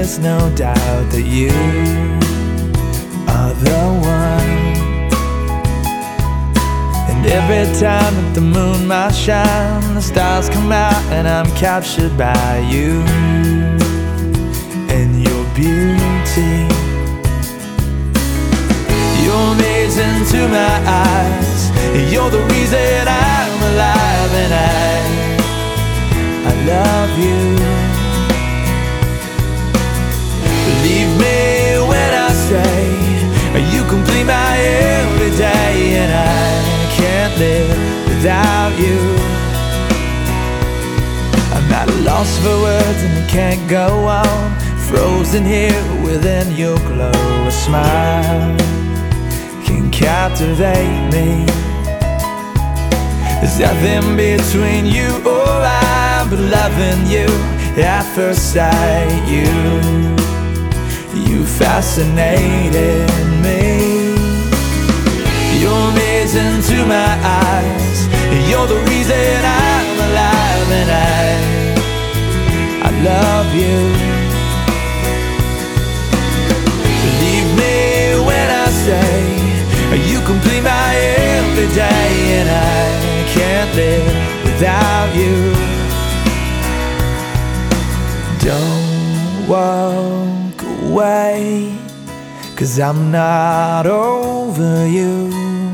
there's no doubt that you are the one. And every time that the moon might shine, the stars come out and I'm captured by you and your beauty. You're amazing to my eyes. You're the reason I'm alive, and I love you. Believe me when I say you complete my every day, and I can't live without you. I'm at a loss for words and I can't go on, frozen here within your glow. A smile can captivate me. There's nothing between you or I but loving you at first sight. You fascinated me. You're amazing to my eyes. You're the reason I'm alive, and I love you. Believe me when I say you complete my every day, and I can't live without you. Don't walk away, 'cause I'm not over you.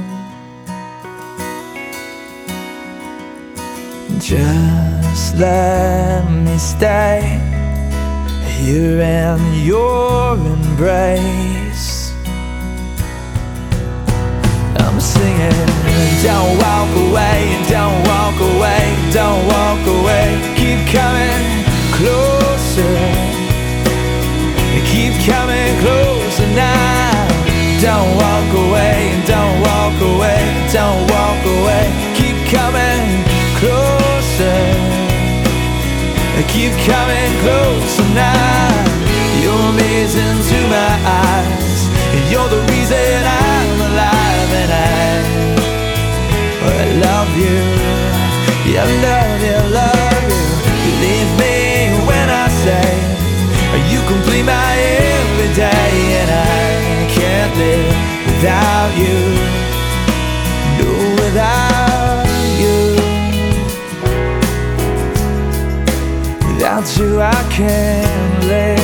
Just let me stay here in your embrace. I'm singing, don't walk away, don't walk away, don't walk away. Keep coming closer, keep coming closer now. Don't walk away, don't walk away, don't walk away. Keep coming closer, keep coming closer now. You're amazing to my eyes. You're the reason I'm alive, and I love you. Yeah, I love you, love you. Believe me when I say you complete my every day, and I can't live without you. No, without you. Without you I can't live.